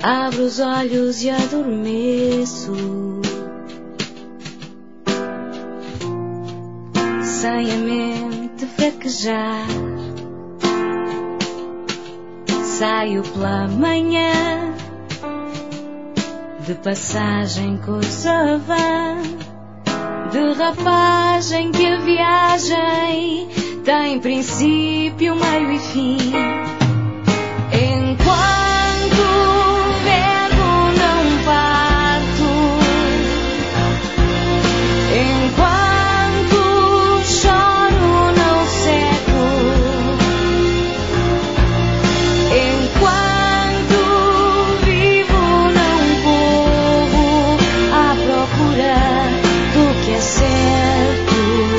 Abro os olhos e adormeço, sem a mente fraquejar. Saio pela manhã, de passagem Kosovan, de rapagem que a viagem tem princípio, meio e fim. Enquanto verbo não parto, enquanto choro não seco, enquanto vivo não corro à procura do que é certo.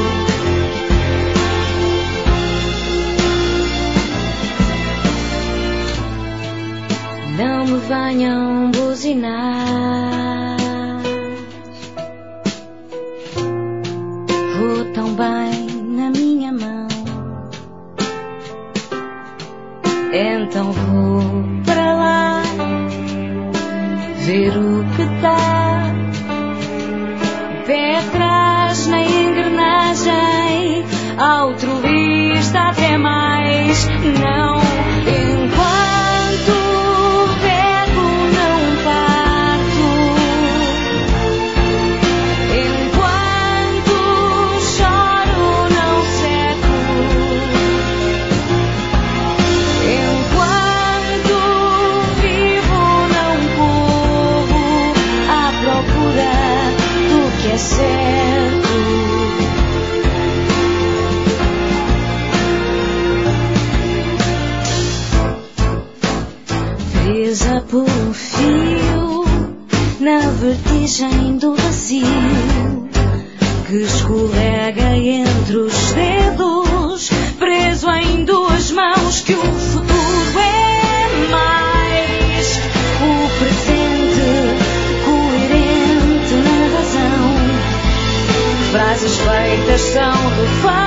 Não me venham buzinar, vou tão bem na minha mão. Então vou para lá, ver o que dá. Pé atrás na engrenagem, altruísta até mais não. Enquanto verbo não parto, enquanto choro não seco, enquanto vivo não corro à procura do que é certo. Presa por um fio, na vertigem do vazio, que escorrega entre os dedos, preso em duas mãos, que o futuro é mais o presente, coerente na razão. Frases feitas são refeitas.